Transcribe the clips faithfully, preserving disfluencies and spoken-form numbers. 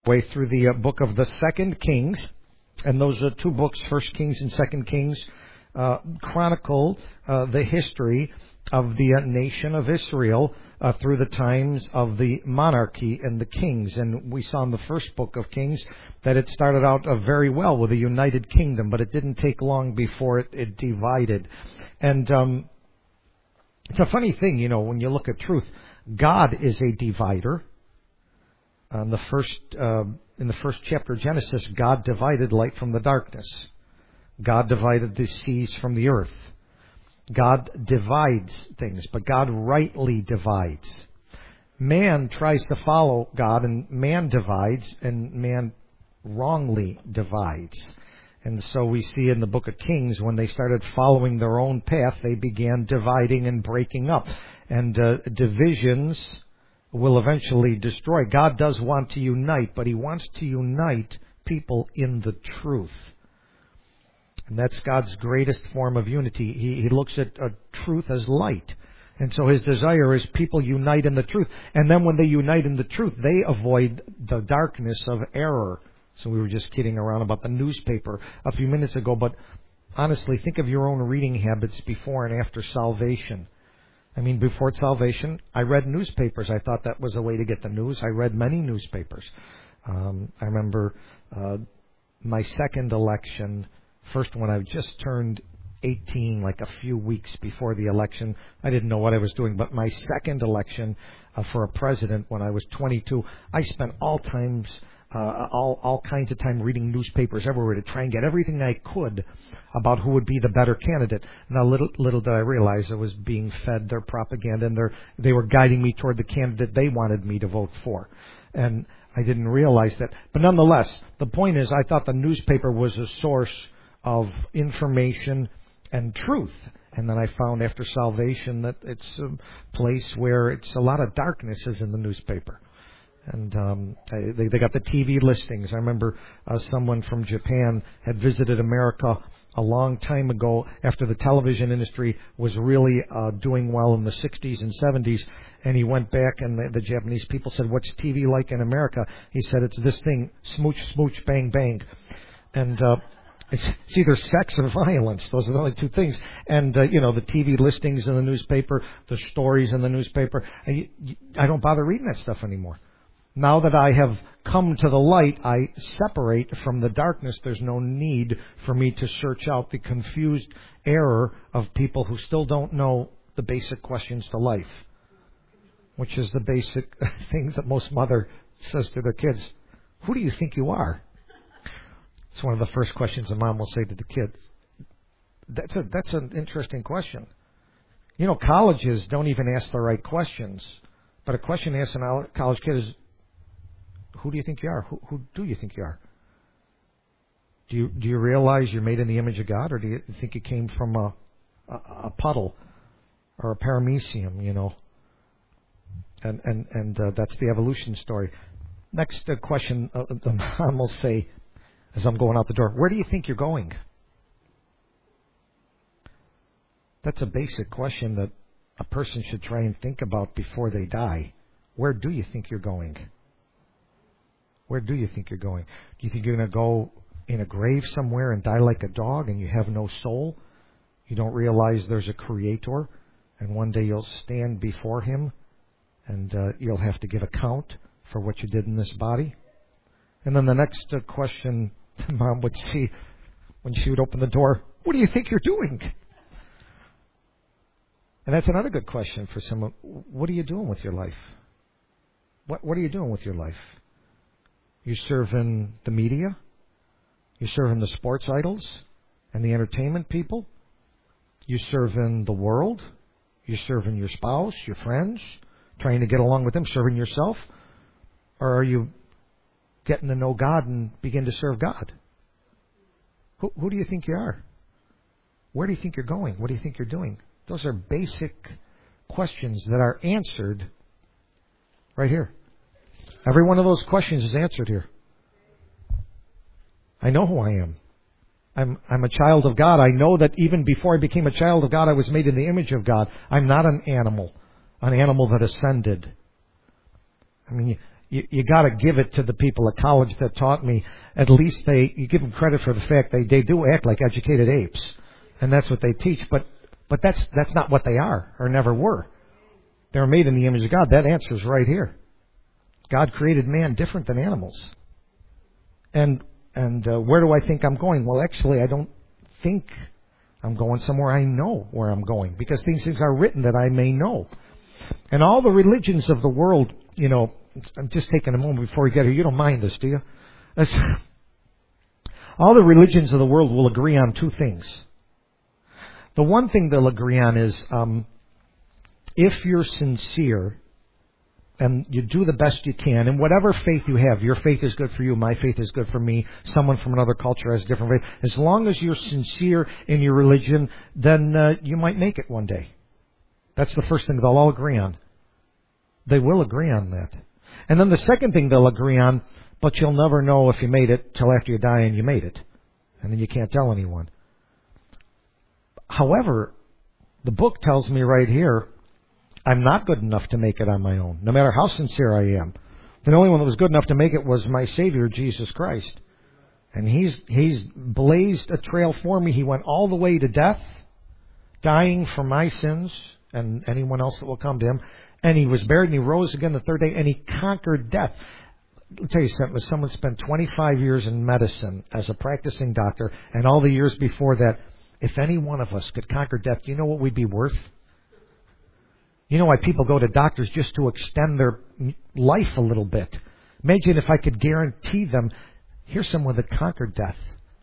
way through the uh, book of the Second Kings, and those are two books, First Kings and Second Kings, uh, chronicle uh, the history of the uh, nation of Israel uh, through the times of the monarchy and the kings. And we saw in the first book of Kings that it started out uh, very well with a united kingdom, but it didn't take long before it, it divided. And um, it's a funny thing, you know, when you look at truth, God is a divider. On the first, uh, in the first chapter of Genesis, God divided light from the darkness. God divided the seas from the earth. God divides things, but God rightly divides. Man tries to follow God, and man divides, and man wrongly divides. And so we see in the book of Kings, when they started following their own path, they began dividing and breaking up. And uh, divisions will eventually destroy. God does want to unite, but He wants to unite people in the truth. And that's God's greatest form of unity. He, he looks at uh, truth as light. And so His desire is people unite in the truth. And then when they unite in the truth, they avoid the darkness of error. So we were just kidding around about the newspaper a few minutes ago, but honestly, think of your own reading habits before and after salvation. I mean, before salvation, I read newspapers. I thought that was a way to get the news. I read many newspapers. Um, I remember uh, my second election, first when I just turned eighteen, like a few weeks before the election. I didn't know what I was doing, but my second election uh, for a president when I was twenty-two, I spent all times, uh, all all kinds of time reading newspapers everywhere to try and get everything I could about who would be the better candidate. Now, little little did I realize I was being fed their propaganda, and they were guiding me toward the candidate they wanted me to vote for. And I didn't realize that. But nonetheless, the point is, I thought the newspaper was a source of information and truth. And then I found after salvation that it's a place where it's a lot of darkness is in the newspaper. And um, they, they got the T V listings. I remember uh, someone from Japan had visited America a long time ago after the television industry was really uh, doing well in the sixties and seventies. And he went back, and the, the Japanese people said, "What's T V like in America?" He said, "It's this thing, smooch, smooch, bang, bang." And uh, it's, it's either sex or violence. Those are the only two things. And, uh, you know, the T V listings in the newspaper, the stories in the newspaper. I, I don't bother reading that stuff anymore. Now that I have come to the light, I separate from the darkness. There's no need for me to search out the confused error of people who still don't know the basic questions to life, which is the basic things that most mother says to their kids. Who do you think you are? It's one of the first questions a mom will say to the kids. That's a that's an interesting question. You know, colleges don't even ask the right questions. But a question asked a college kid is, who do you think you are? Who, who do you think you are? Do you do you realize you're made in the image of God, or do you think you came from a a, a puddle or a paramecium? You know, and and and uh, that's the evolution story. Next uh, question, uh, the mom will say, as I'm going out the door, where do you think you're going? That's a basic question that a person should try and think about before they die. Where do you think you're going? Where do you think you're going? Do you think you're going to go in a grave somewhere and die like a dog and you have no soul? You don't realize there's a creator, and one day you'll stand before Him, and uh, you'll have to give account for what you did in this body? And then the next uh, question Mom would see when she would open the door, what do you think you're doing? And that's another good question for someone. What are you doing with your life? What What are you doing with your life? You serving the media? You serving the sports idols and the entertainment people? You serving the world? You serving your spouse, your friends, trying to get along with them, serving yourself? Or are you getting to know God and begin to serve God? Who, who do you think you are? Where do you think you're going? What do you think you're doing? Those are basic questions that are answered right here. Every one of those questions is answered here. I know who I am. I'm, I'm a child of God. I know that even before I became a child of God, I was made in the image of God. I'm not an animal, an animal that ascended. I mean, you, you got to give it to the people at college that taught me. At least they, you give them credit for the fact they, they do act like educated apes. And that's what they teach. But, but that's, that's not what they are or never were. They're made in the image of God. That answer's right here. God created man different than animals. And, and uh, where do I think I'm going? Well, actually, I don't think I'm going somewhere. I know where I'm going because these things are written that I may know. And all the religions of the world, you know, I'm just taking a moment before we get here. You don't mind this, do you? That's, all the religions of the world will agree on two things. The one thing they'll agree on is um, if you're sincere and you do the best you can, and whatever faith you have, your faith is good for you, my faith is good for me, someone from another culture has a different faith. As long as you're sincere in your religion, then uh, you might make it one day. That's the first thing they'll all agree on. They will agree on that. And then the second thing they'll agree on, but you'll never know if you made it till after you die and you made it. And then you can't tell anyone. However, the book tells me right here, I'm not good enough to make it on my own, no matter how sincere I am. The only one that was good enough to make it was my Savior, Jesus Christ. And He's He's blazed a trail for me. He went all the way to death, dying for my sins and anyone else that will come to Him. And He was buried and He rose again the third day and He conquered death. I'll tell you something. If someone spent twenty-five years in medicine as a practicing doctor and all the years before that, if any one of us could conquer death, do you know what we'd be worth? You know why people go to doctors? Just to extend their life a little bit. Imagine if I could guarantee them, here's someone that conquered death.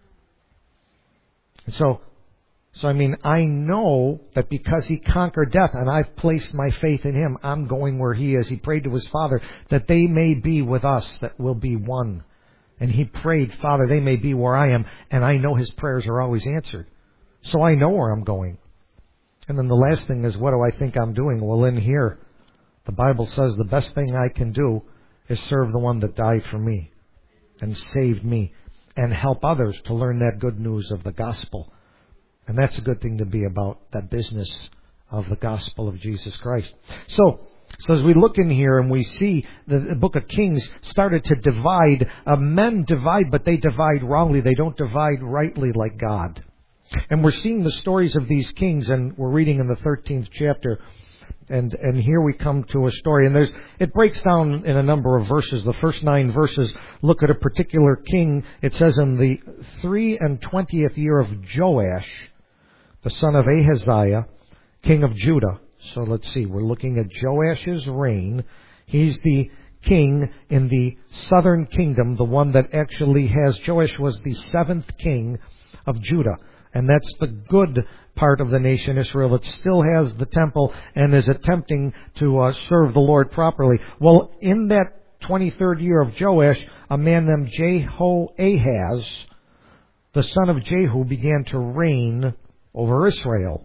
And so, so I mean, I know that because He conquered death and I've placed my faith in Him, I'm going where He is. He prayed to His Father that they may be with us, that will be one. And He prayed, Father, they may be where I am. And I know His prayers are always answered. So I know where I'm going. And then the last thing is, what do I think I'm doing? Well, in here, the Bible says the best thing I can do is serve the one that died for me and saved me and help others to learn that good news of the gospel. And that's a good thing to be about, that business of the gospel of Jesus Christ. So, so as we look in here and we see the, the book of Kings started to divide, uh, men divide, but they divide wrongly. They don't divide rightly like God. And we're seeing the stories of these kings, and we're reading in the thirteenth chapter. And and here we come to a story, and there's it breaks down in a number of verses. The first nine verses look at a particular king. It says, in the three and twentieth year of Joash, the son of Ahaziah, king of Judah. So let's see, we're looking at Joash's reign. He's the king in the southern kingdom, the one that actually has, Joash was the seventh king of Judah. And that's the good part of the nation Israel that still has the temple and is attempting to uh, serve the Lord properly. Well, in that twenty-third year of Joash, a man named Jehoahaz, the son of Jehu, began to reign over Israel.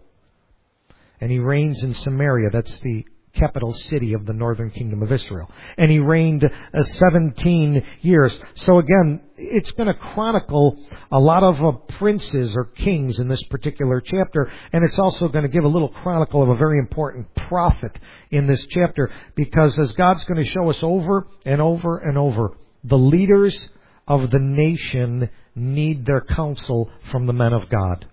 And he reigns in Samaria. That's the capital city of the northern kingdom of Israel. And he reigned uh, seventeen years. So again, it's going to chronicle a lot of uh, princes or kings in this particular chapter. And it's also going to give a little chronicle of a very important prophet in this chapter. Because as God's going to show us over and over and over, the leaders of the nation need their counsel from the men of God.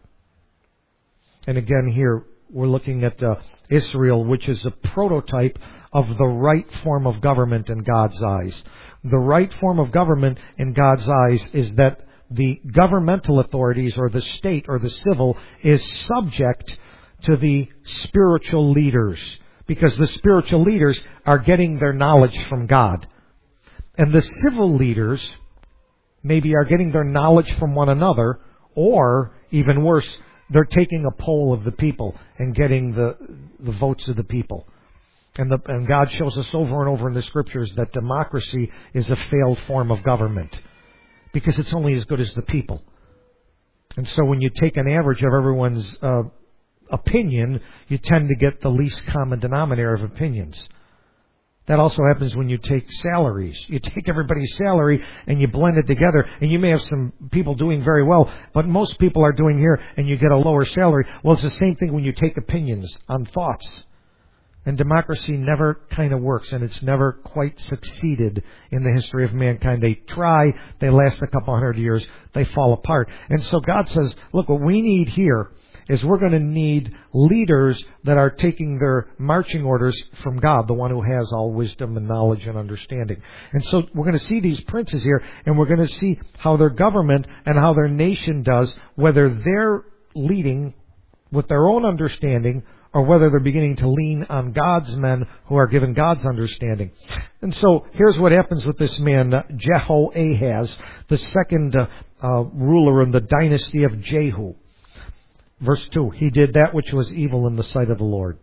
And again here, we're looking at uh, Israel, which is a prototype of the right form of government in God's eyes. The right form of government in God's eyes is that the governmental authorities or the state or the civil is subject to the spiritual leaders, because the spiritual leaders are getting their knowledge from God. And the civil leaders maybe are getting their knowledge from one another, or even worse, they're taking a poll of the people and getting the the votes of the people. And, the, and God shows us over and over in the Scriptures that democracy is a failed form of government, because it's only as good as the people. And so when you take an average of everyone's uh, opinion, you tend to get the least common denominator of opinions. That also happens when you take salaries. You take everybody's salary and you blend it together, and you may have some people doing very well, but most people are doing here, and you get a lower salary. Well, it's the same thing when you take opinions on thoughts. And democracy never kind of works, and it's never quite succeeded in the history of mankind. They try, they last a couple hundred years, they fall apart. And so God says, look, what we need here is we're going to need leaders that are taking their marching orders from God, the one who has all wisdom and knowledge and understanding. And so we're going to see these princes here, and we're going to see how their government and how their nation does, whether they're leading with their own understanding or whether they're beginning to lean on God's men who are given God's understanding. And so here's what happens with this man, uh, Jehoahaz, the second uh, uh, ruler in the dynasty of Jehu. Verse two, he did that which was evil in the sight of the Lord.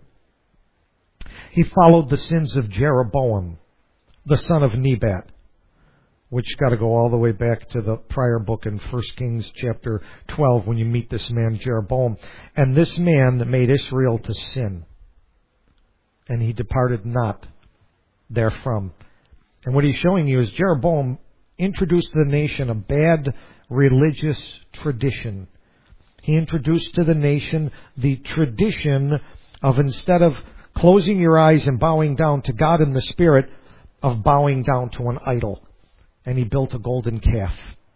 He followed the sins of Jeroboam, the son of Nebat, which got to go all the way back to the prior book in First Kings chapter twelve when you meet this man Jeroboam. And this man made Israel to sin, and he departed not therefrom. And what he's showing you is Jeroboam introduced to the nation a bad religious tradition. He introduced to the nation the tradition of, instead of closing your eyes and bowing down to God in the Spirit, of bowing down to an idol. And he built a golden calf.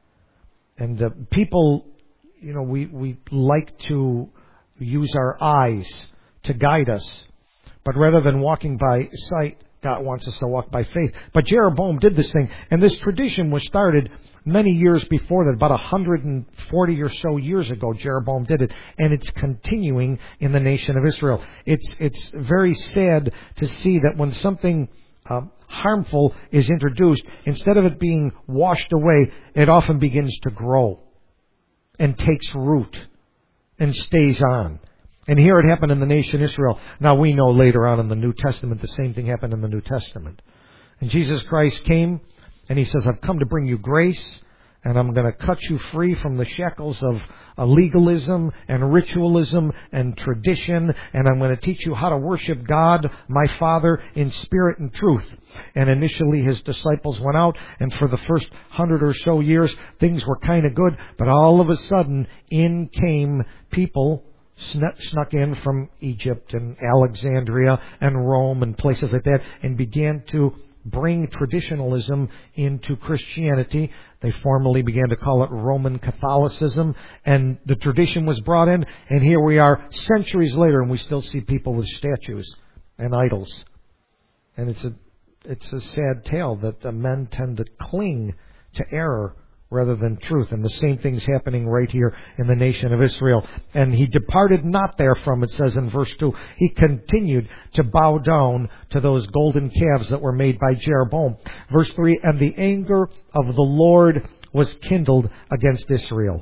And uh, people, you know, we, we like to use our eyes to guide us. But rather than walking by sight, God wants us to walk by faith. But Jeroboam did this thing. And this tradition was started many years before that. About one hundred forty or so years ago, Jeroboam did it. And it's continuing in the nation of Israel. It's, it's very sad to see that when something uh, harmful is introduced, instead of it being washed away, it often begins to grow and takes root and stays on. And here it happened in the nation Israel. Now we know later on in the New Testament the same thing happened in the New Testament. And Jesus Christ came and He says, I've come to bring you grace, and I'm going to cut you free from the shackles of uh, legalism and ritualism and tradition, and I'm going to teach you how to worship God, my Father, in spirit and truth. And initially His disciples went out, and for the first hundred or so years, things were kind of good, but all of a sudden, in came people snuck, snuck in from Egypt and Alexandria and Rome and places like that, and began to bring traditionalism into Christianity. They formally began to call it Roman Catholicism, and the tradition was brought in, and here we are centuries later, and we still see people with statues and idols. And it's a it's a sad tale that the men tend to cling to error rather than truth. And the same thing's happening right here in the nation of Israel. And he departed not therefrom, it says in verse two. He continued to bow down to those golden calves that were made by Jeroboam. Verse three, and the anger of the Lord was kindled against Israel.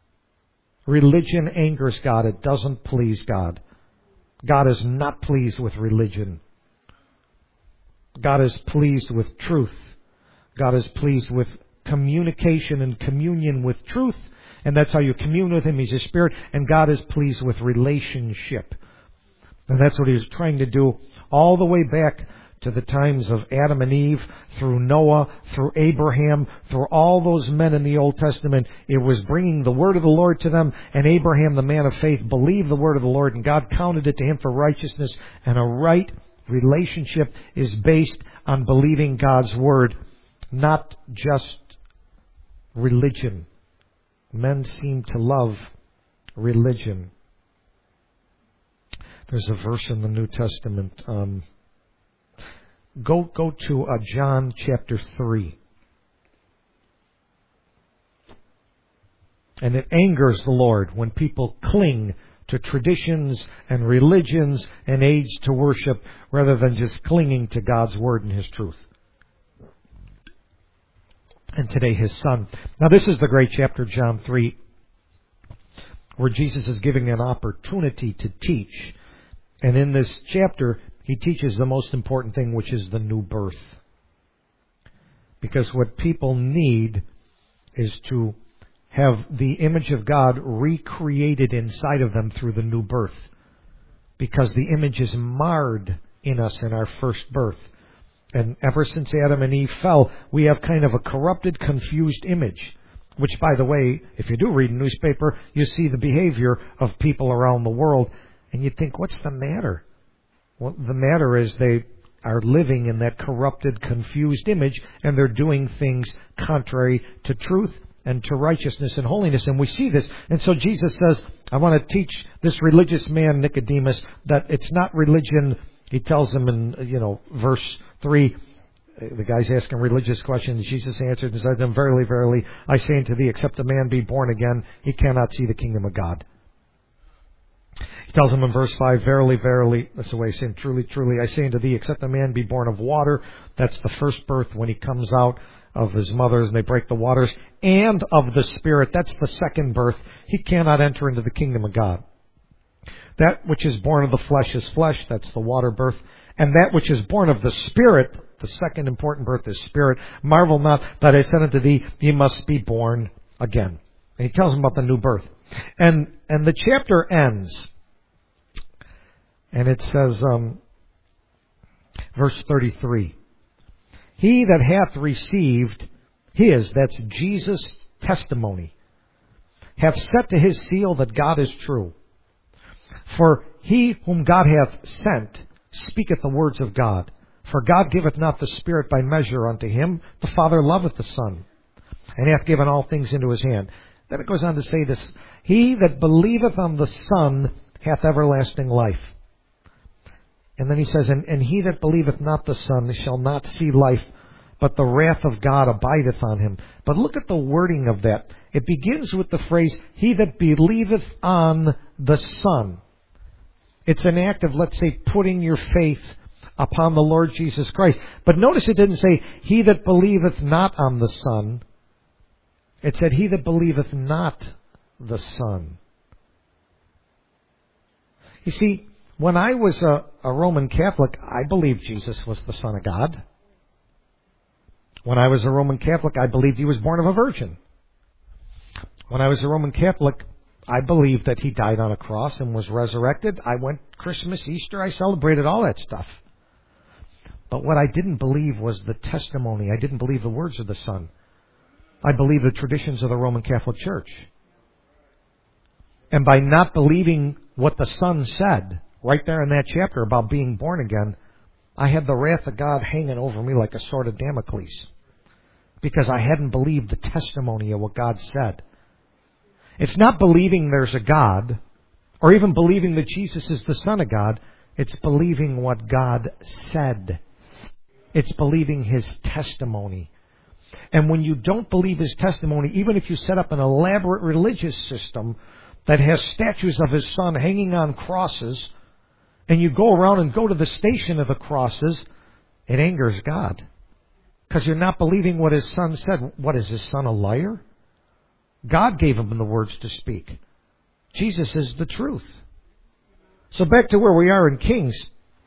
Religion angers God. It doesn't please God. God is not pleased with religion. God is pleased with truth. God is pleased with communication and communion with truth. And that's how you commune with Him. He's a spirit. And God is pleased with relationship. And that's what He was trying to do all the way back to the times of Adam and Eve, through Noah, through Abraham, through all those men in the Old Testament. It was bringing the word of the Lord to them. And Abraham, the man of faith, believed the word of the Lord. And God counted it to him for righteousness. And a right relationship is based on believing God's word, not just religion. Men seem to love religion. There's a verse in the New Testament. Um, go go to uh, John chapter three. And it angers the Lord when people cling to traditions and religions and aids to worship rather than just clinging to God's word and His truth. And today His Son. Now this is the great chapter, John three, where Jesus is giving an opportunity to teach. And in this chapter, He teaches the most important thing, which is the new birth. Because what people need is to have the image of God recreated inside of them through the new birth. Because the image is marred in us in our first birth. And ever since Adam and Eve fell, we have kind of a corrupted, confused image. Which, by the way, if you do read a newspaper, you see the behavior of people around the world. And you think, what's the matter? Well, the matter is they are living in that corrupted, confused image, and they're doing things contrary to truth and to righteousness and holiness. And we see this. And so Jesus says, I want to teach this religious man, Nicodemus, that it's not religion. He tells him in, you know, verse three, the guy's asking religious questions. Jesus answered and said to him, Verily, verily, I say unto thee, except a man be born again, he cannot see the kingdom of God. He tells him in verse five, Verily, verily, that's the way he's saying, Truly, truly, I say unto thee, except a man be born of water, that's the first birth when he comes out of his mother's and they break the waters, and of the Spirit, that's the second birth, he cannot enter into the kingdom of God. That which is born of the flesh is flesh, that's the water birth, and that which is born of the Spirit, the second important birth is Spirit. Marvel not that I said unto thee, ye must be born again. And he tells him about the new birth. And and the chapter ends, and it says, um, verse thirty-three, He that hath received his, that's Jesus' testimony, hath set to his seal that God is true. For he whom God hath sent speaketh the words of God. For God giveth not the Spirit by measure unto him. The Father loveth the Son, and hath given all things into his hand. Then it goes on to say this, He that believeth on the Son hath everlasting life. And then he says, and, and he that believeth not the Son shall not see life, but the wrath of God abideth on him. But look at the wording of that. It begins with the phrase, He that believeth on the Son. It's an act of, let's say, putting your faith upon the Lord Jesus Christ. But notice it didn't say, He that believeth not on the Son. It said, He that believeth not the Son. You see, when I was a, a Roman Catholic, I believed Jesus was the Son of God. When I was a Roman Catholic, I believed He was born of a virgin. When I was a Roman Catholic, I believed that He died on a cross and was resurrected. I went Christmas, Easter, I celebrated all that stuff. But what I didn't believe was the testimony. I didn't believe the words of the Son. I believed the traditions of the Roman Catholic Church. And by not believing what the Son said, right there in that chapter about being born again, I had the wrath of God hanging over me like a sword of Damocles. Because I hadn't believed the testimony of what God said. It's not believing there's a God, or even believing that Jesus is the Son of God. It's believing what God said. It's believing His testimony. And when you don't believe His testimony, even if you set up an elaborate religious system that has statues of His Son hanging on crosses, and you go around and go to the station of the crosses, it angers God. Because you're not believing what His Son said. What, is His Son a liar? God gave Him the words to speak. Jesus is the truth. So back to where we are in Kings.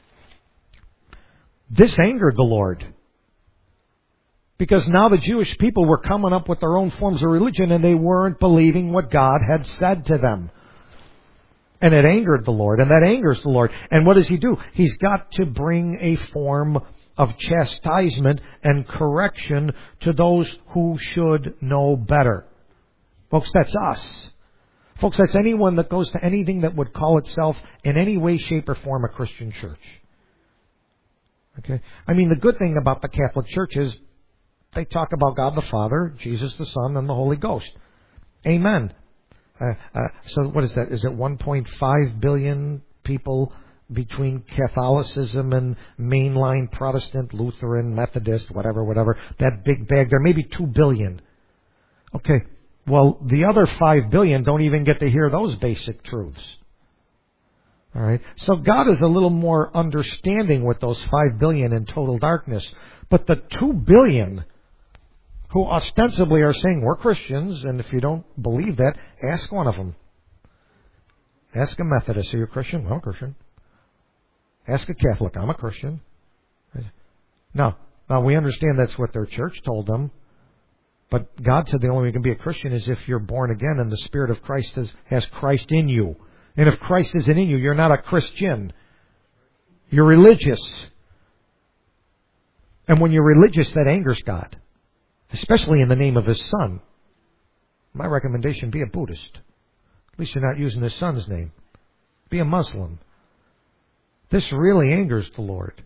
This angered the Lord. Because now the Jewish people were coming up with their own forms of religion and they weren't believing what God had said to them. And it angered the Lord, and that angers the Lord. And what does He do? He's got to bring a form of chastisement and correction to those who should know better. Folks, that's us. Folks, that's anyone that goes to anything that would call itself in any way, shape, or form a Christian church. Okay? I mean, the good thing about the Catholic Church is they talk about God the Father, Jesus the Son, and the Holy Ghost. Amen. Uh, uh, so what is that? Is it one point five billion people between Catholicism and mainline Protestant, Lutheran, Methodist, whatever, whatever? That big bag there, maybe two billion. Okay. Well, the other five billion don't even get to hear those basic truths. All right. So God is a little more understanding with those five billion in total darkness. But the two billion who ostensibly are saying we're Christians, and if you don't believe that, ask one of them. Ask a Methodist, are you a Christian? I'm a Christian. Ask a Catholic, I'm a Christian. Now, now we understand that's what their church told them. But God said the only way you can be a Christian is if you're born again and the Spirit of Christ has, has Christ in you. And if Christ isn't in you, you're not a Christian. You're religious. And when you're religious, that angers God. Especially in the name of His Son. My recommendation, be a Buddhist. At least you're not using His Son's name. Be a Muslim. This really angers the Lord.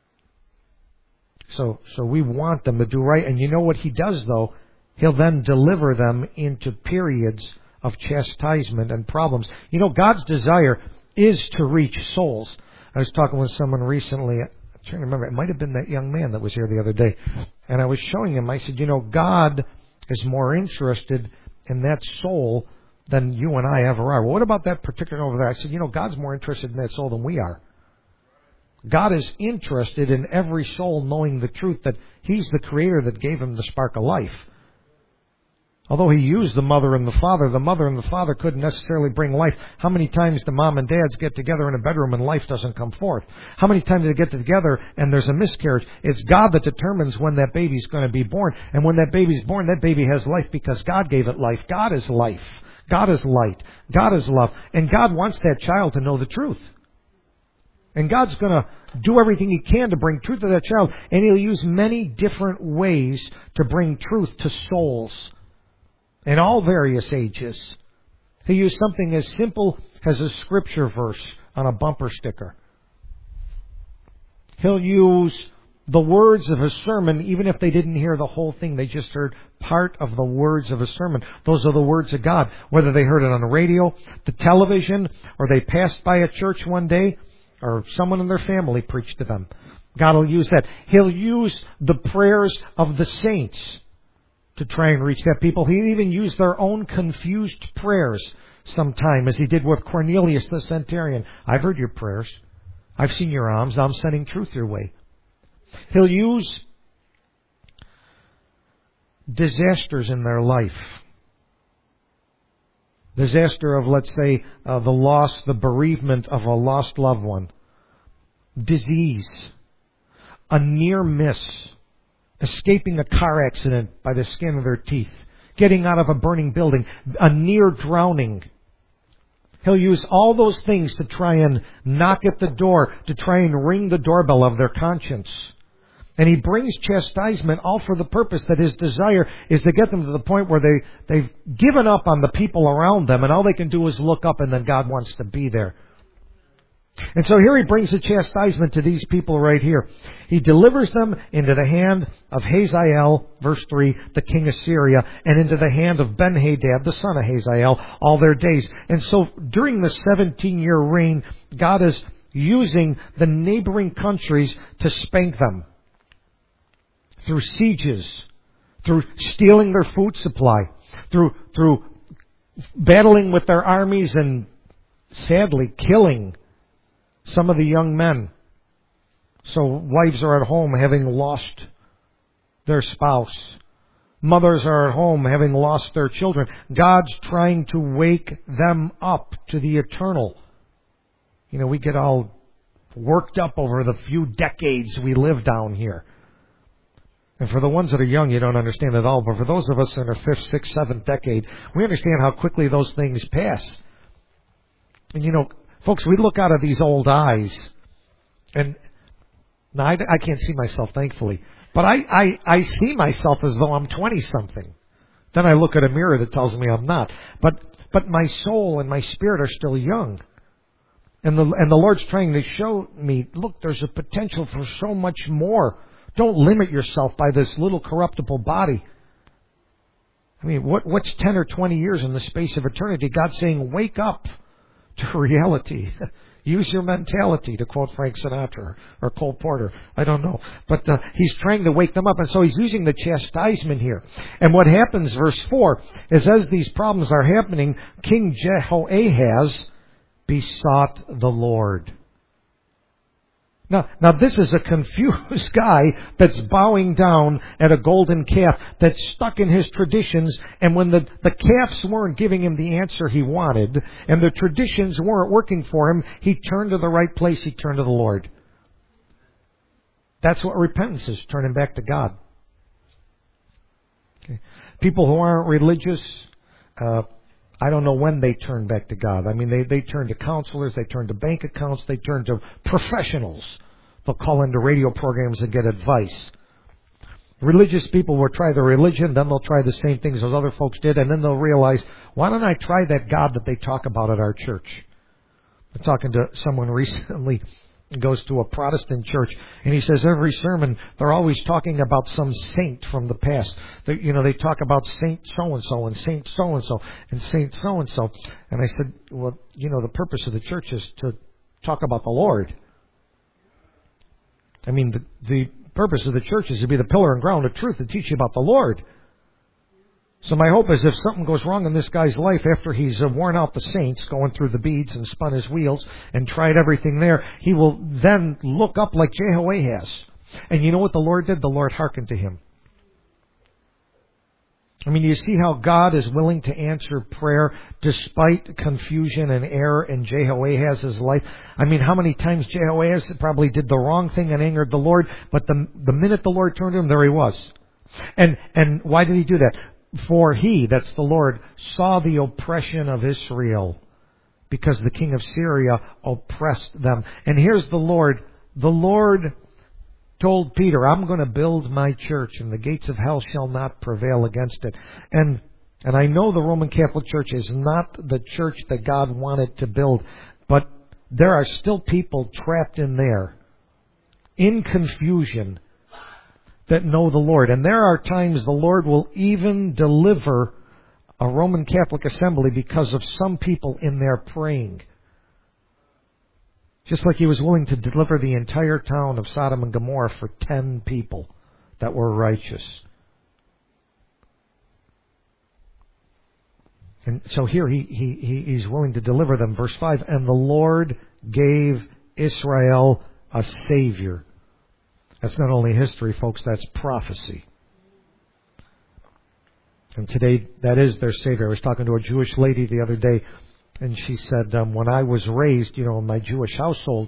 So, so we want them to do right. And you know what He does, though? He'll then deliver them into periods of chastisement and problems. You know, God's desire is to reach souls. I was talking with someone recently. I'm trying to remember. It might have been that young man that was here the other day. And I was showing him, I said, you know, God is more interested in that soul than you and I ever are. Well, what about that particular over there? I said, you know, God's more interested in that soul than we are. God is interested in every soul knowing the truth that He's the Creator that gave him the spark of life. Although He used the mother and the father, the mother and the father couldn't necessarily bring life. How many times do mom and dads get together in a bedroom and life doesn't come forth? How many times they get together and there's a miscarriage? It's God that determines when that baby's going to be born. And when that baby's born, that baby has life because God gave it life. God is life. God is light. God is love. And God wants that child to know the truth. And God's going to do everything He can to bring truth to that child. And He'll use many different ways to bring truth to souls in all various ages. He'll use something as simple as a scripture verse on a bumper sticker. He'll use the words of a sermon, even if they didn't hear the whole thing. They just heard part of the words of a sermon. Those are the words of God. Whether they heard it on the radio, the television, or they passed by a church one day, or someone in their family preached to them. God will use that. He'll use the prayers of the saints to try and reach that people. He'll even use their own confused prayers sometime, as He did with Cornelius the centurion. I've heard your prayers. I've seen your alms. I'm sending truth your way. He'll use disasters in their life. Disaster of, let's say, uh, the loss, the bereavement of a lost loved one. Disease. A near miss. Escaping a car accident by the skin of their teeth. Getting out of a burning building. A near drowning. He'll use all those things to try and knock at the door, to try and ring the doorbell of their conscience. And He brings chastisement all for the purpose that His desire is to get them to the point where they, they've given up on the people around them and all they can do is look up, and then God wants to be there. And so here He brings the chastisement to these people right here. He delivers them into the hand of Hazael, verse three, the king of Syria, and into the hand of Ben-Hadad, the son of Hazael, all their days. And so during the seventeen-year reign, God is using the neighboring countries to spank them. Through sieges, through stealing their food supply, through through battling with their armies and sadly killing some of the young men. So wives are at home having lost their spouse. Mothers are at home having lost their children. God's trying to wake them up to the eternal. You know, we get all worked up over the few decades we live down here. And for the ones that are young, you don't understand at all. But for those of us in our fifth, sixth, seventh decade, we understand how quickly those things pass. And you know, folks, we look out of these old eyes. And now I, I can't see myself, thankfully. But I, I, I see myself as though I'm twenty-something. Then I look at a mirror that tells me I'm not. But but my soul and my spirit are still young. And the, and the Lord's trying to show me, look, there's a potential for so much more. Don't limit yourself by this little corruptible body. I mean, what, what's ten or twenty years in the space of eternity? God's saying, wake up to reality. Use your mentality, to quote Frank Sinatra or Cole Porter. I don't know. But uh, He's trying to wake them up. And so He's using the chastisement here. And what happens, verse four, is as these problems are happening, King Jehoahaz besought the Lord. Now, now this is a confused guy that's bowing down at a golden calf that's stuck in his traditions. And when the, the calves weren't giving him the answer he wanted, and the traditions weren't working for him, he turned to the right place. He turned to the Lord. That's what repentance is, turning back to God. Okay. People who aren't religious, uh, I don't know when they turn back to God. I mean, they, they turn to counselors, they turn to bank accounts, they turn to professionals. They'll call into radio programs and get advice. Religious people will try their religion, then they'll try the same things those other folks did, and then they'll realize, why don't I try that God that they talk about at our church? I'm talking to someone recently, goes to a Protestant church, and he says every sermon they're always talking about some saint from the past. They, you know, they talk about Saint so-and-so and Saint so-and-so and Saint so-and-so. And I said, well, you know, the purpose of the church is to talk about the Lord. I mean, the, the purpose of the church is to be the pillar and ground of truth and teach you about the Lord. So my hope is if something goes wrong in this guy's life after he's uh, worn out the saints, going through the beads and spun his wheels and tried everything there, he will then look up like Jehoahaz. And you know what the Lord did? The Lord hearkened to him. I mean, you see how God is willing to answer prayer despite confusion and error in Jehoahaz's life. I mean, how many times Jehoahaz probably did the wrong thing and angered the Lord, but the, the minute the Lord turned to him, there he was. And, and why did he do that? For he, that's the Lord, saw the oppression of Israel because the king of Syria oppressed them. And here's the Lord. The Lord told Peter, I'm going to build my church and the gates of hell shall not prevail against it. And and I know the Roman Catholic Church is not the church that God wanted to build, but there are still people trapped in there in confusion that know the Lord. And there are times the Lord will even deliver a Roman Catholic assembly because of some people in there praying. Just like He was willing to deliver the entire town of Sodom and Gomorrah for ten people that were righteous. And so here he, he, he's willing to deliver them. Verse five, and the Lord gave Israel a Savior. That's not only history, folks, that's prophecy. And today, that is their Savior. I was talking to a Jewish lady the other day, and she said, um, when I was raised, you know, in my Jewish household,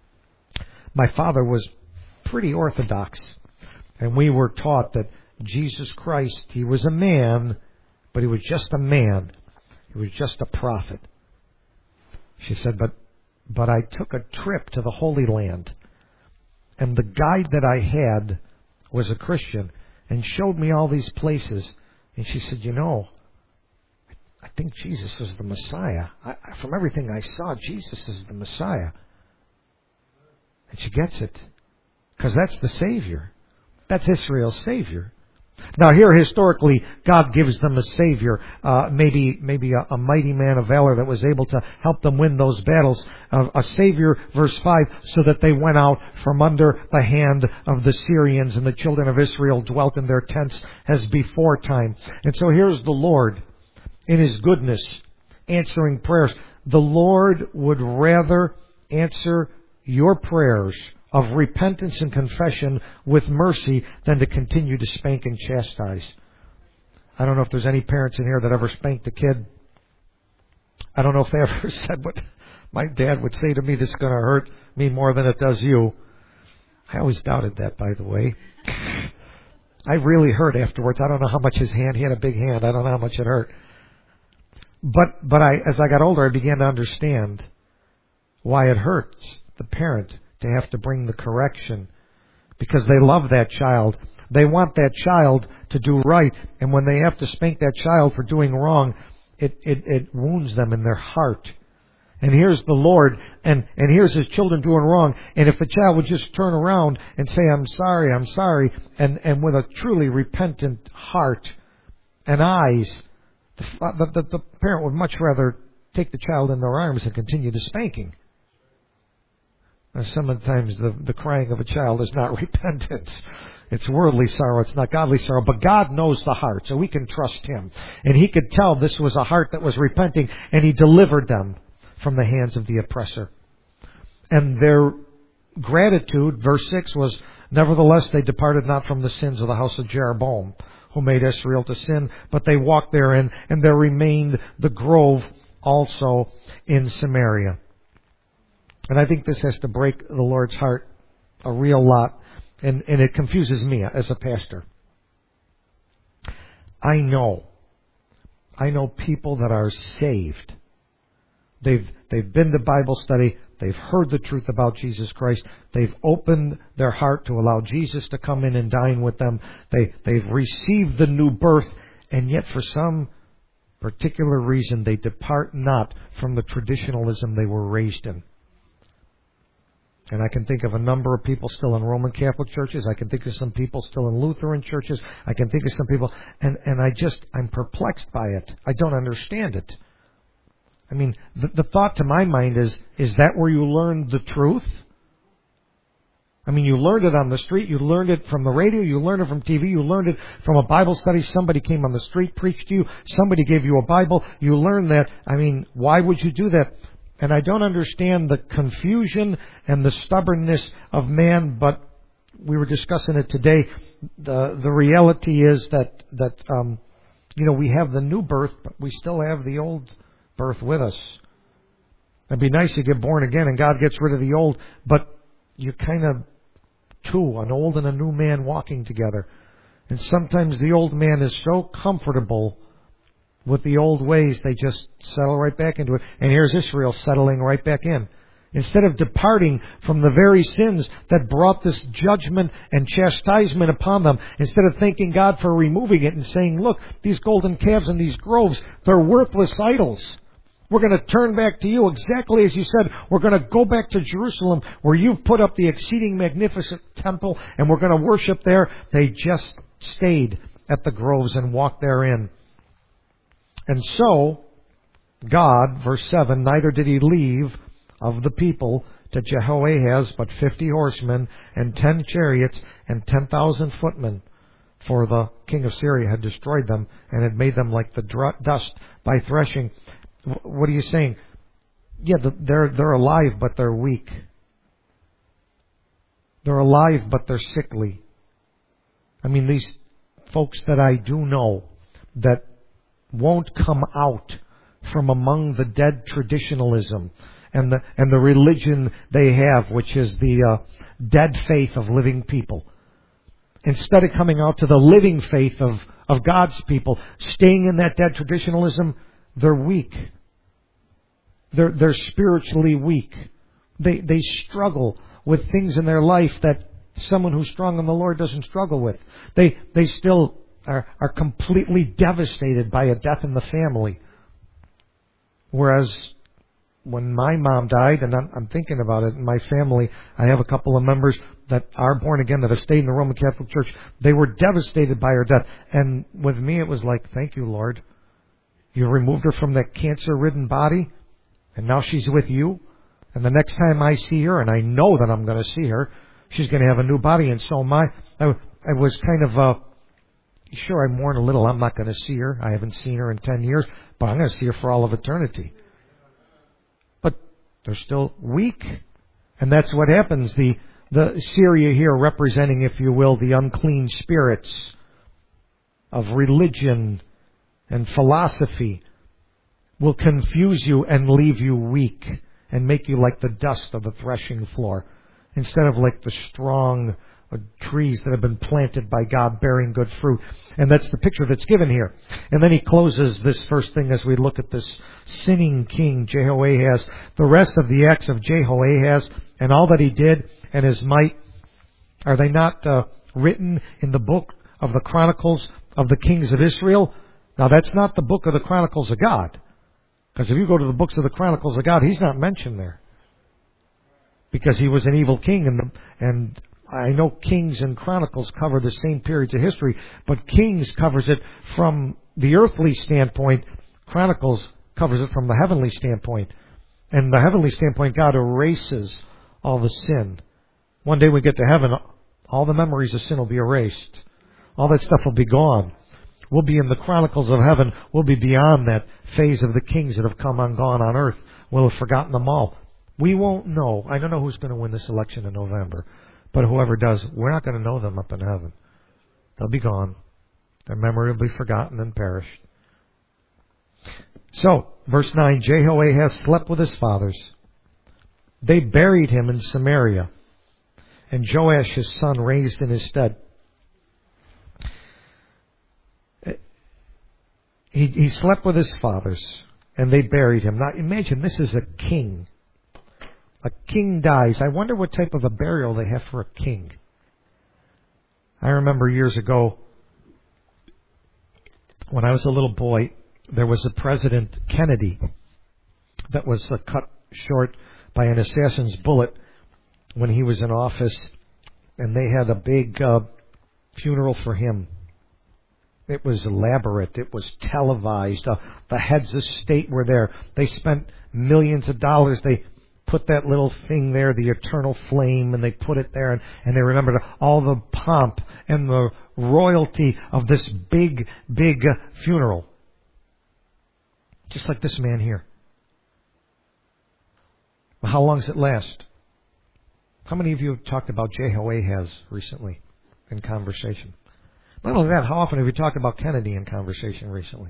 my father was pretty orthodox. And we were taught that Jesus Christ, He was a man, but He was just a man. He was just a prophet. She said, but, but I took a trip to the Holy Land, and the guide that I had was a Christian and showed me all these places. And she said, you know, I think Jesus is the Messiah. I, from everything I saw, Jesus is the Messiah. And she gets it. Because that's the Savior. That's Israel's Savior. Now here, historically, God gives them a Savior, uh, maybe maybe a, a mighty man of valor that was able to help them win those battles. Uh, a Savior, verse five, so that they went out from under the hand of the Syrians, and the children of Israel dwelt in their tents as before time. And so here's the Lord, in His goodness, answering prayers. The Lord would rather answer your prayers of repentance and confession with mercy than to continue to spank and chastise. I don't know if there's any parents in here that ever spanked a kid. I don't know if they ever said what my dad would say to me, this is going to hurt me more than it does you. I always doubted that, by the way. I really hurt afterwards. I don't know how much his hand, he had a big hand. I don't know how much it hurt. But but I, as I got older, I began to understand why it hurts the parent to have to bring the correction, because they love that child. They want that child to do right, and when they have to spank that child for doing wrong, it, it, it wounds them in their heart. And here's the Lord, and, and here's His children doing wrong, and if the child would just turn around and say, I'm sorry, I'm sorry, and, and with a truly repentant heart and eyes, the, the, the parent would much rather take the child in their arms and continue the spanking. Now, sometimes the, the crying of a child is not repentance. It's worldly sorrow. It's not godly sorrow. But God knows the heart, so we can trust Him. And He could tell this was a heart that was repenting, and He delivered them from the hands of the oppressor. And their gratitude, verse six, was, nevertheless they departed not from the sins of the house of Jeroboam, who made Israel to sin, but they walked therein, and there remained the grove also in Samaria. And I think this has to break the Lord's heart a real lot. And, and it confuses me as a pastor. I know. I know people that are saved. They've, they've been to Bible study. They've heard the truth about Jesus Christ. They've opened their heart to allow Jesus to come in and dine with them. They, they've received the new birth. And yet for some particular reason, they depart not from the traditionalism they were raised in. And I can think of a number of people still in Roman Catholic churches. I can think of some people still in Lutheran churches. I can think of some people, and, and I just, I'm perplexed by it. I don't understand it. I mean, the, the thought to my mind is, is that where you learned the truth? I mean, you learned it on the street, you learned it from the radio, you learned it from T V, you learned it from a Bible study, somebody came on the street, preached to you, somebody gave you a Bible, you learned that. I mean, why would you do that? And I don't understand the confusion and the stubbornness of man, but we were discussing it today. The the reality is that, that um, you know, we have the new birth, but we still have the old birth with us. It'd be nice to get born again and God gets rid of the old, but you kind of two, an old and a new man walking together. And sometimes the old man is so comfortable with the old ways, they just settle right back into it. And here's Israel settling right back in. Instead of departing from the very sins that brought this judgment and chastisement upon them, instead of thanking God for removing it and saying, look, these golden calves and these groves, they're worthless idols. We're going to turn back to you exactly as you said. We're going to go back to Jerusalem where you've put up the exceeding magnificent temple and we're going to worship there. They just stayed at the groves and walked therein. And so, God, verse seven, neither did he leave of the people to Jehoahaz but fifty horsemen and ten chariots and ten thousand footmen. For the king of Syria had destroyed them and had made them like the dust by threshing. What are you saying? Yeah, they're they're alive, but they're weak. They're alive, but they're sickly. I mean, these folks that I do know that won't come out from among the dead traditionalism and the and the religion they have, which is the uh, dead faith of living people. Instead of coming out to the living faith of, of God's people, staying in that dead traditionalism, they're weak. They're, they're spiritually weak. They, they struggle with things in their life that someone who's strong in the Lord doesn't struggle with. They, they still are, are completely devastated by a death in the family. Whereas when my mom died, and I'm, I'm thinking about it, in my family, I have a couple of members that are born again, that have stayed in the Roman Catholic Church. They were devastated by her death. And with me, it was like, thank you, Lord. You removed her from that cancer-ridden body, and now she's with you. And the next time I see her, and I know that I'm going to see her, she's going to have a new body, and so am I. I, I was kind of, uh, sure, I mourn a little. I'm not going to see her. I haven't seen her in ten years, but I'm going to see her for all of eternity. But they're still weak. And that's what happens. The, the Syria here representing, if you will, the unclean spirits of religion and philosophy will confuse you and leave you weak and make you like the dust of the threshing floor instead of like the strong uh, trees that have been planted by God bearing good fruit. And that's the picture that's given here. And then he closes this first thing as we look at this sinning king Jehoahaz. The rest of the acts of Jehoahaz and all that he did and his might, are they not uh, written in the book of the Chronicles of the Kings of Israel? Now that's not the book of the Chronicles of God. Because if you go to the books of the Chronicles of God, he's not mentioned there. Because he was an evil king. And, the, and I know Kings and Chronicles cover the same periods of history, but Kings covers it from the earthly standpoint. Chronicles covers it from the heavenly standpoint. And the heavenly standpoint, God erases all the sin. One day we get to heaven, all the memories of sin will be erased. All that stuff will be gone. We'll be in the Chronicles of heaven. We'll be beyond that phase of the kings that have come and gone on earth. We'll have forgotten them all. We won't know. I don't know who's going to win this election in November. But whoever does, we're not going to know them up in heaven. They'll be gone. Their memory will be forgotten and perished. So, verse nine, Jehoahaz slept with his fathers. They buried him in Samaria. And Joash his son raised in his stead. He, he slept with his fathers, and they buried him. Now imagine, this is a king. A king dies. I wonder what type of a burial they have for a king. I remember years ago, when I was a little boy, there was a President Kennedy that was uh, cut short by an assassin's bullet. when he was in office, and they had a big uh, funeral for him. It was elaborate. It was televised. Uh, the heads of state were there. They spent millions of dollars. They put that little thing there, the eternal flame, and they put it there, and, and they remembered all the pomp and the royalty of this big, big uh, funeral. Just like this man here. Well, how long does it last? How many of you have talked about Jehoahaz recently in conversation? Not only that, how often have you talked about Kennedy in conversation recently?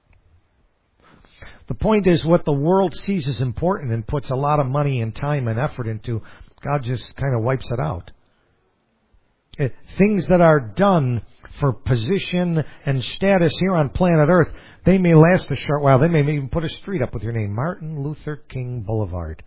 The point is, what the world sees as important and puts a lot of money and time and effort into, God just kind of wipes it out. It, things that are done for position and status here on planet Earth, they may last a short while. They may even put a street up with your name, Martin Luther King Boulevard.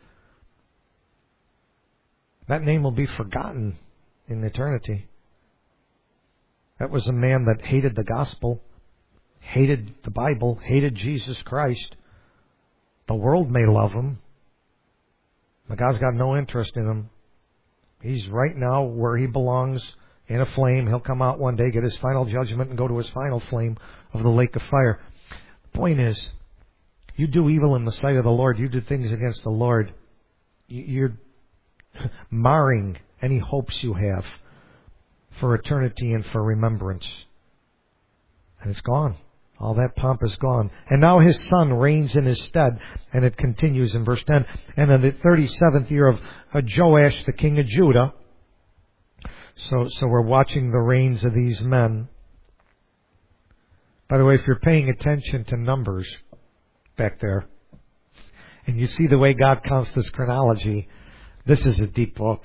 That name will be forgotten in eternity. That was a man that hated the gospel, hated the Bible, hated Jesus Christ. The world may love him, but God's got no interest in him. He's right now where he belongs, in a flame. He'll come out one day, get his final judgment, and go to his final flame of the lake of fire. The point is, you do evil in the sight of the Lord, you do things against the Lord, you're marring any hopes you have for eternity and for remembrance. And it's gone. All that pomp is gone. And now his son reigns in his stead. And it continues in verse ten. And in the thirty-seventh year of Joash, the king of Judah. So, so we're watching the reigns of these men. By the way, if you're paying attention to Numbers back there, and you see the way God counts this chronology, this is a deep book.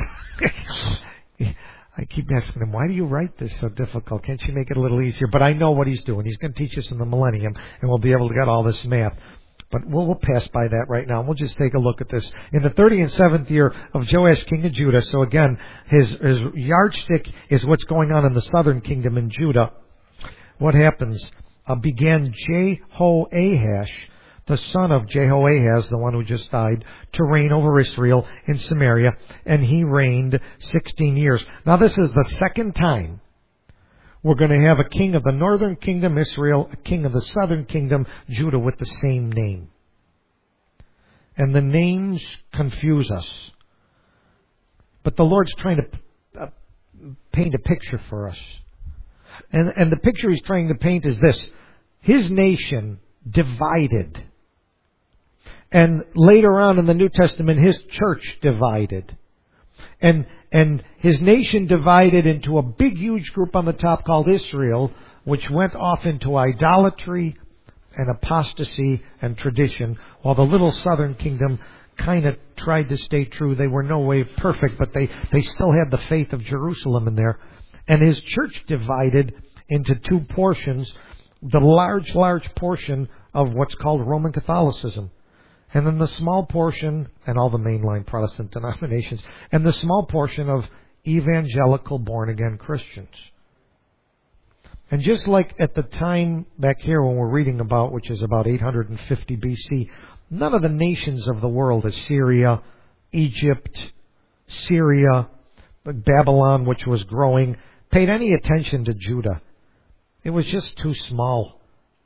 I keep asking him, why do you write this so difficult? Can't you make it a little easier? But I know what he's doing. He's going to teach us in the millennium, and we'll be able to get all this math. But we'll, we'll pass by that right now. We'll just take a look at this. In the thirty and seventh year of Joash, king of Judah, so again, his, his yardstick is what's going on in the southern kingdom in Judah. What happens? Uh, began Jehoahash, the son of Jehoahaz, the one who just died, to reign over Israel in Samaria, and he reigned sixteen years. Now this is the second time we're going to have a king of the northern kingdom, Israel, a king of the southern kingdom, Judah, with the same name. And the names confuse us. But the Lord's trying to uh, paint a picture for us. And, and the picture he's trying to paint is this. His nation divided. And later on in the New Testament, his church divided. And and his nation divided into a big, huge group on the top called Israel, which went off into idolatry and apostasy and tradition, while the little southern kingdom kind of tried to stay true. They were no way perfect, but they, they still had the faith of Jerusalem in there. And his church divided into two portions, the large, large portion of what's called Roman Catholicism. And then the small portion, and all the mainline Protestant denominations, and the small portion of evangelical born-again Christians. And just like at the time back here when we're reading about, which is about eight hundred fifty B C, none of the nations of the world, Assyria, Egypt, Syria, Babylon, which was growing, paid any attention to Judah. It was just too small.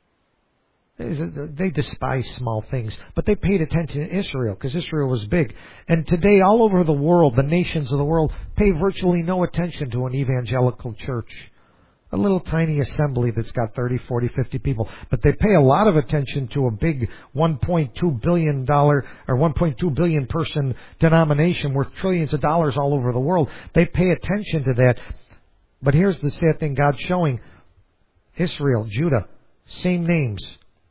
They despise small things, but they paid attention to Israel because Israel was big. And today, all over the world, the nations of the world pay virtually no attention to an evangelical church. A little tiny assembly that's got thirty, forty, fifty people. But they pay a lot of attention to a big one point two billion dollars or one point two billion person denomination worth trillions of dollars all over the world. They pay attention to that. But here's the sad thing God's showing. Israel, Judah, same names.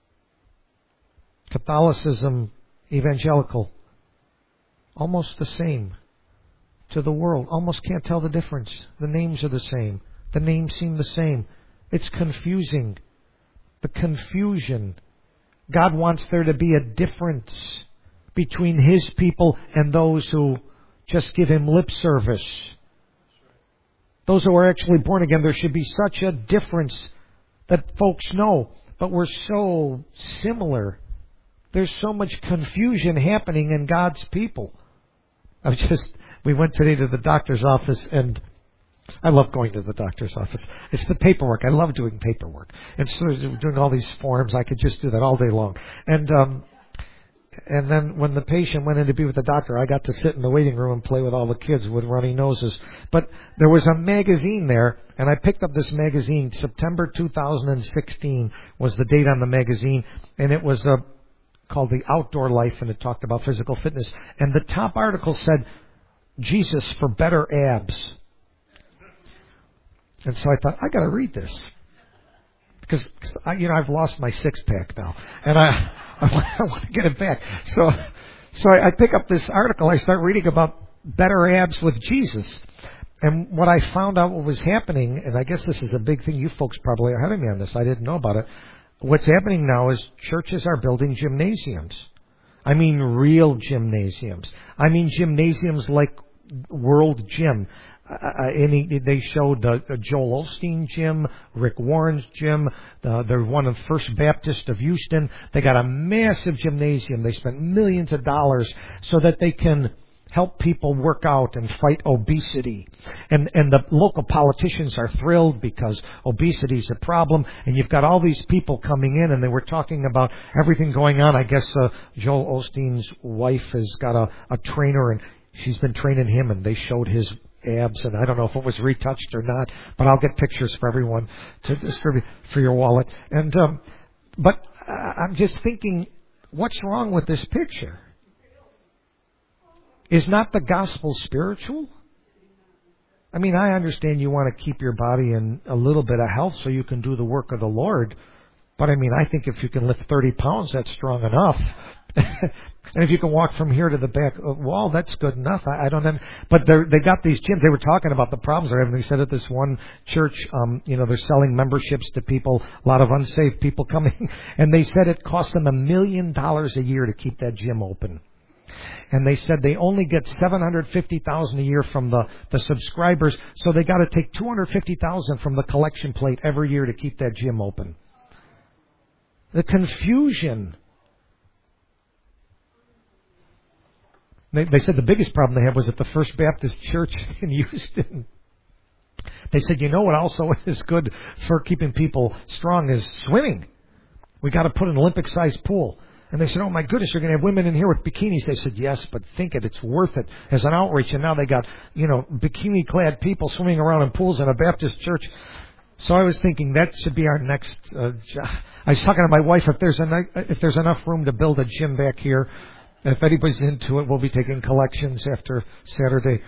Catholicism, evangelical, almost the same to the world. Almost can't tell the difference. The names are the same. The names seem the same. It's confusing. The confusion. God wants there to be a difference between His people and those who just give Him lip service. Those who are actually born again, there should be such a difference that folks know. But we're so similar. There's so much confusion happening in God's people. I was just we went today to the doctor's office, and I love going to the doctor's office. It's the paperwork. I love doing paperwork. And so doing all these forms, I could just do that all day long. And um, and then when the patient went in to be with the doctor, I got to sit in the waiting room and play with all the kids with runny noses. But there was a magazine there, and I picked up this magazine. September two thousand sixteen was the date on the magazine, and it was uh, called The Outdoor Life, and it talked about physical fitness. And the top article said, Jesus for better abs. And so I thought, I got to read this. Because, I, you know, I've lost my six-pack now. And I, I want to get it back. So so I, I pick up this article. I start reading about better abs with Jesus. And what I found out what was happening, and I guess this is a big thing. You folks probably are ahead of me on this. I didn't know about it. What's happening now is churches are building gymnasiums. I mean real gymnasiums. I mean gymnasiums like World Gym. Uh, and he, they showed the, the Joel Osteen gym, Rick Warren's gym. Uh, they're one of the First Baptist of Houston. They got a massive gymnasium. They spent millions of dollars so that they can help people work out and fight obesity. And and the local politicians are thrilled because obesity is a problem. And you've got all these people coming in, and they were talking about everything going on. I guess uh, Joel Osteen's wife has got a, a trainer, and she's been training him, and they showed his abs, and I don't know if it was retouched or not, but I'll get pictures for everyone to distribute for your wallet. And um, but uh, I'm just thinking, what's wrong with this picture? Is not the gospel spiritual? I mean, I understand you want to keep your body in a little bit of health so you can do the work of the Lord, but I mean, I think if you can lift thirty pounds, that's strong enough. And if you can walk from here to the back wall, that's good enough. I, I don't know. But they got these gyms. They were talking about the problems they're having. They said at this one church, um, you know, they're selling memberships to people, a lot of unsaved people coming. And they said it cost them a million dollars a year to keep that gym open. And they said they only get seven hundred fifty thousand dollars a year from the, the subscribers. So they got to take two hundred fifty thousand dollars from the collection plate every year to keep that gym open. The confusion. They, they said the biggest problem they had was at the First Baptist Church in Houston. They said, you know what also is good for keeping people strong is swimming. We got to put an Olympic-sized pool. And they said, oh my goodness, you're going to have women in here with bikinis. They said, yes, but think it, it's worth it as an outreach. And now they got, you know, bikini-clad people swimming around in pools in a Baptist church. So I was thinking that should be our next uh, job. I was talking to my wife, if there's, enough, if there's enough room to build a gym back here, if anybody's into it, we'll be taking collections after Saturday.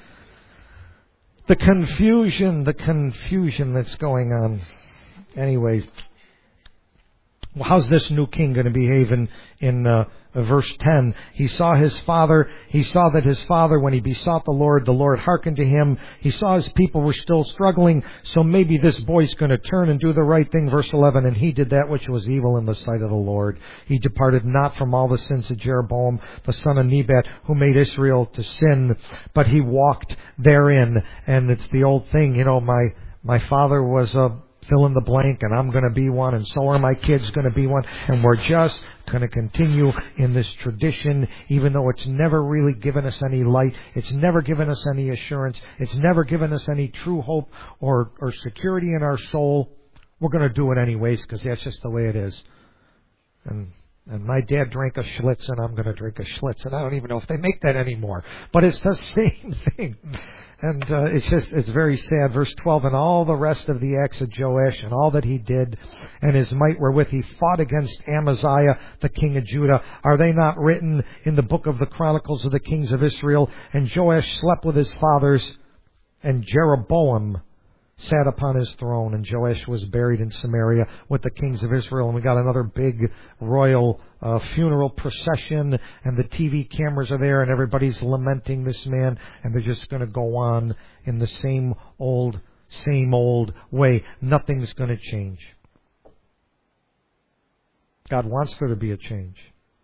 The confusion, the confusion that's going on. Anyways, well, how's this new king going to behave in, in uh, verse ten? He saw his father. He saw that his father, when he besought the Lord, the Lord hearkened to him. He saw his people were still struggling, so maybe this boy's going to turn and do the right thing. Verse eleven, and he did that which was evil in the sight of the Lord. He departed not from all the sins of Jeroboam, the son of Nebat, who made Israel to sin, but he walked therein. And it's the old thing, you know, my, my father was a fill in the blank, and I'm going to be one, and so are my kids going to be one, and we're just going to continue in this tradition, even though it's never really given us any light, it's never given us any assurance, it's never given us any true hope or, or security in our soul. We're going to do it anyways, because that's just the way it is. And and my dad drank a Schlitz, and I'm going to drink a Schlitz, and I don't even know if they make that anymore. But it's the same thing. And uh, it's just, it's very sad. Verse twelve, and all the rest of the acts of Joash, and all that he did, and his might wherewith he fought against Amaziah, the king of Judah, are they not written in the book of the Chronicles of the kings of Israel? And Joash slept with his fathers, and Jeroboam sat upon his throne, and Joash was buried in Samaria with the kings of Israel. And we got another big royal uh, funeral procession, and the T V cameras are there, and everybody's lamenting this man, and they're just going to go on in the same old, same old way. Nothing's going to change. God wants there to be a change.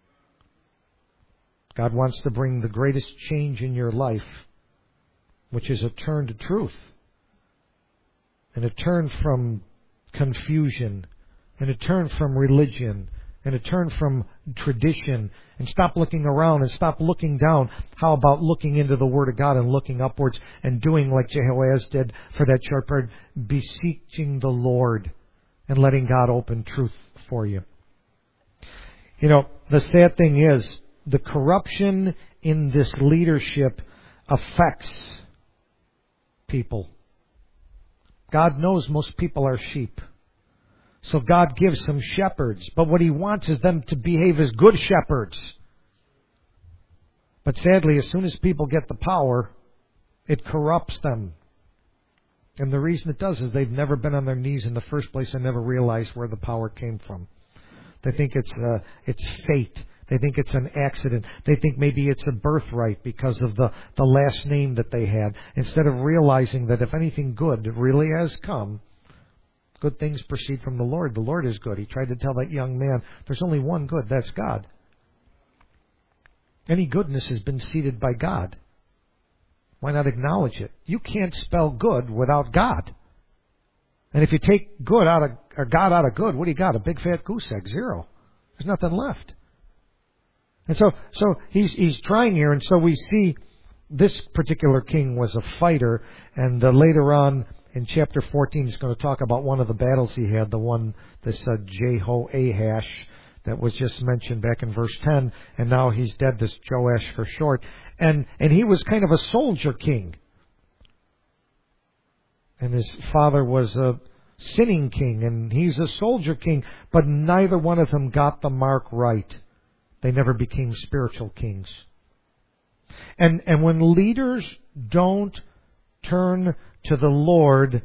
God wants to bring the greatest change in your life, which is a turn to truth. And a turn from confusion, and a turn from religion, and to turn from tradition and stop looking around and stop looking down. How about looking into the Word of God and looking upwards and doing like Jehoiaz did for that short period, beseeching the Lord and letting God open truth for you. You know, the sad thing is, the corruption in this leadership affects people. God knows most people are sheep. So God gives some shepherds. But what He wants is them to behave as good shepherds. But sadly, as soon as people get the power, it corrupts them. And the reason it does is they've never been on their knees in the first place and never realized where the power came from. They think it's uh, it's fate. They think it's an accident. They think maybe it's a birthright because of the, the last name that they had. Instead of realizing that if anything good really has come, good things proceed from the Lord. The Lord is good. He tried to tell that young man, there's only one good, that's God. Any goodness has been seeded by God. Why not acknowledge it? You can't spell good without God. And if you take good out of, or God out of good, what do you got? A big fat goose egg. Zero. There's nothing left. And so, so he's, he's trying here, and so we see this particular king was a fighter, and uh, later on in chapter fourteen, he's going to talk about one of the battles he had, the one, this uh, Jehoahash, that was just mentioned back in verse ten, and now he's dead, this Joash for short. And, and he was kind of a soldier king. And his father was a sinning king, and he's a soldier king, but neither one of them got the mark right. They never became spiritual kings. And, and when leaders don't turn to the Lord,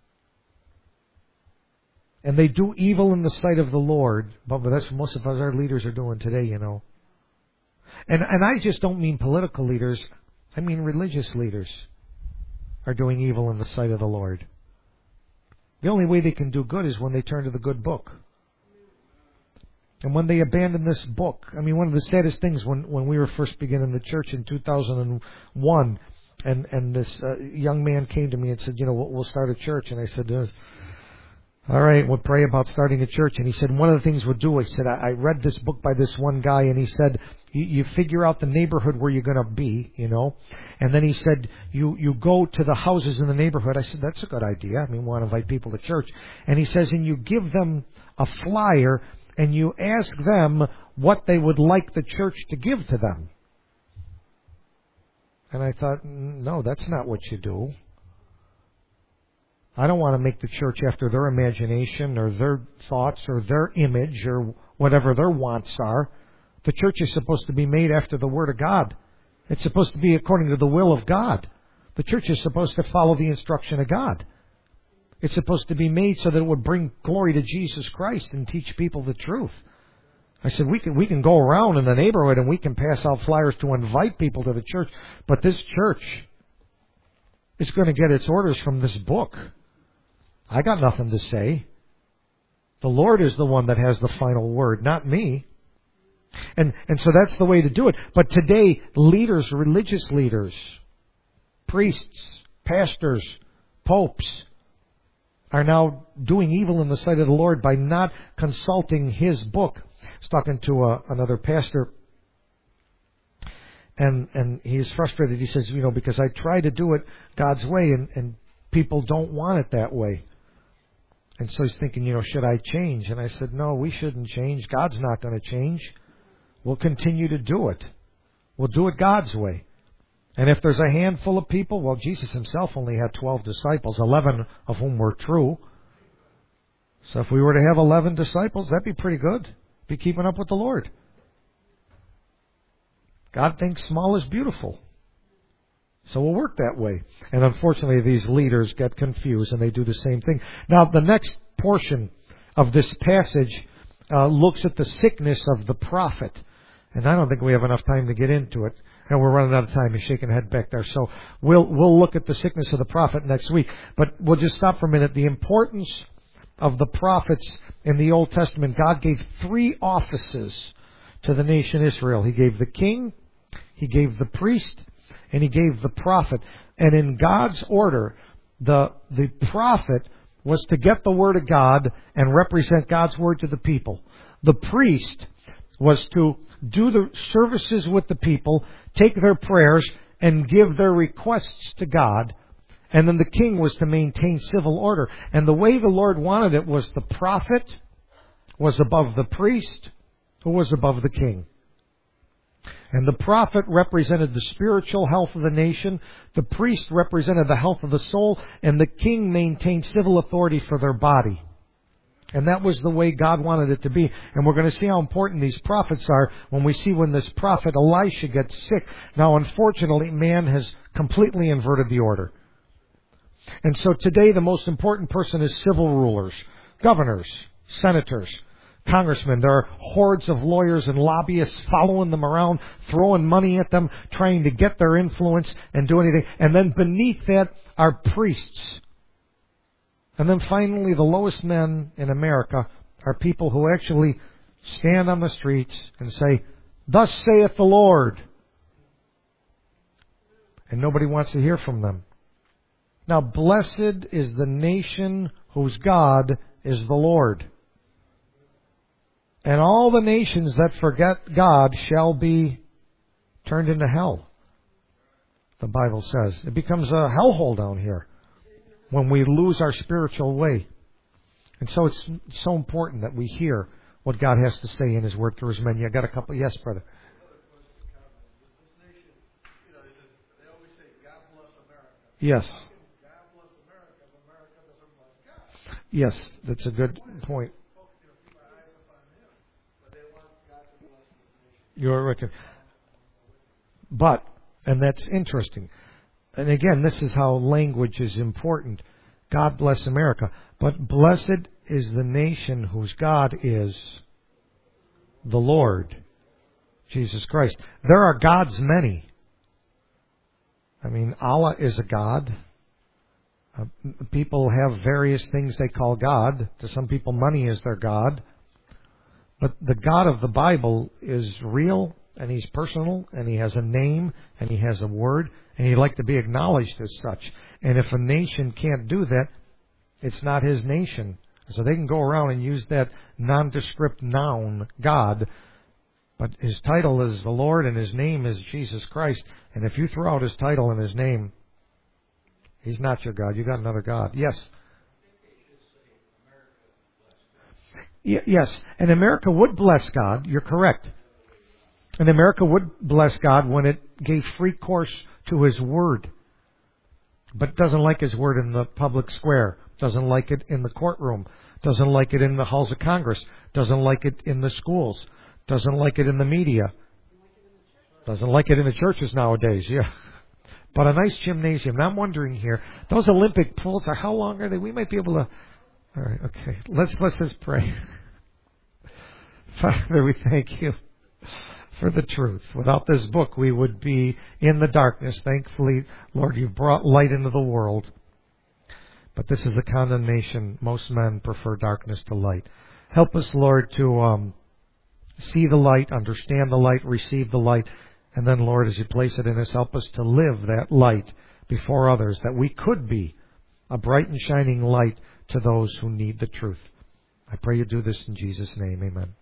and they do evil in the sight of the Lord, but that's what most of us, our leaders are doing today, you know. And, and I just don't mean political leaders, I mean religious leaders are doing evil in the sight of the Lord. The only way they can do good is when they turn to the good book. And when they abandon this book, I mean, one of the saddest things when, when we were first beginning the church in two thousand one, and, and this uh, young man came to me and said, you know, we'll, we'll start a church. And I said, all right, we'll pray about starting a church. And he said, one of the things we'll do, I said, I, I read this book by this one guy, and he said, you, you figure out the neighborhood where you're going to be, you know. And then he said, you, you go to the houses in the neighborhood. I said, that's a good idea. I mean, we want to invite people to church. And he says, and you give them a flyer, and you ask them what they would like the church to give to them. And I thought, no, that's not what you do. I don't want to make the church after their imagination or their thoughts or their image or whatever their wants are. The church is supposed to be made after the Word of God. It's supposed to be according to the will of God. The church is supposed to follow the instruction of God. It's supposed to be made so that it would bring glory to Jesus Christ and teach people the truth. I said, we can, we can go around in the neighborhood and we can pass out flyers to invite people to the church, but this church is going to get its orders from this book. I got nothing to say. The Lord is the one that has the final word, not me. And, and so that's the way to do it. But today, leaders, religious leaders, priests, pastors, popes, are now doing evil in the sight of the Lord by not consulting His book. I was talking to a, another pastor, and and he's frustrated. He says, you know, because I try to do it God's way, and, and people don't want it that way. And so he's thinking, you know, should I change? And I said, no, we shouldn't change. God's not going to change. We'll continue to do it. We'll do it God's way. And if there's a handful of people, well, Jesus Himself only had twelve disciples, eleven of whom were true. So if we were to have eleven disciples, that'd be pretty good. Be keeping up with the Lord. God thinks small is beautiful. So we'll work that way. And unfortunately, these leaders get confused and they do the same thing. Now, the next portion of this passage uh, looks at the sickness of the prophet. And I don't think we have enough time to get into it. And we're running out of time. He's shaking a head back there. So we'll we'll look at the sickness of the prophet next week. But we'll just stop for a minute. The importance of the prophets in the Old Testament. God gave three offices to the nation Israel. He gave the king, He gave the priest, and He gave the prophet. And in God's order, the the prophet was to get the Word of God and represent God's Word to the people. The priest was to do the services with the people, take their prayers, and give their requests to God. And then the king was to maintain civil order. And the way the Lord wanted it was the prophet was above the priest, who was above the king. And the prophet represented the spiritual health of the nation, the priest represented the health of the soul, and the king maintained civil authority for their body. And that was the way God wanted it to be. And we're going to see how important these prophets are when we see when this prophet Elisha gets sick. Now, unfortunately, man has completely inverted the order. And so today the most important person is civil rulers, governors, senators, congressmen. There are hordes of lawyers and lobbyists following them around, throwing money at them, trying to get their influence and do anything. And then beneath that are priests. And then finally, the lowest men in America are people who actually stand on the streets and say, "Thus saith the Lord." And nobody wants to hear from them. Now, blessed is the nation whose God is the Lord. And all the nations that forget God shall be turned into hell, the Bible says. It becomes a hellhole down here when we lose our spiritual way. And so it's so important that we hear what God has to say in His Word through His men. You got a couple? Yes, brother. Yes. Yes, that's a good point. You're right. But, and that's interesting. And again, this is how language is important. God bless America. But blessed is the nation whose God is the Lord, Jesus Christ. There are gods many. I mean, Allah is a God. Uh, people have various things they call God. To some people, money is their God. But the God of the Bible is real, and He's personal, and He has a name, and He has a word, and He'd like to be acknowledged as such. And if a nation can't do that, it's not His nation. So they can go around and use that nondescript noun, God, but His title is the Lord, and His name is Jesus Christ. And if you throw out His title and His name, He's not your God. You got another God. Yes. Y- yes. And America would bless God. You're correct. And America would bless God when it gave free course to His Word. But doesn't like His Word in the public square. Doesn't like it in the courtroom. Doesn't like it in the halls of Congress. Doesn't like it in the schools. Doesn't like it in the media. Doesn't like it in the churches nowadays. Yeah. But a nice gymnasium. Now I'm wondering here, those Olympic pools are, how long are they? We might be able to... All right, okay. Let's, let's just pray. Father, we thank You for the truth. Without this book, we would be in the darkness. Thankfully, Lord, You've brought light into the world. But this is a condemnation. Most men prefer darkness to light. Help us, Lord, to um, see the light, understand the light, receive the light. And then, Lord, as You place it in us, help us to live that light before others, that we could be a bright and shining light to those who need the truth. I pray You do this in Jesus' name. Amen.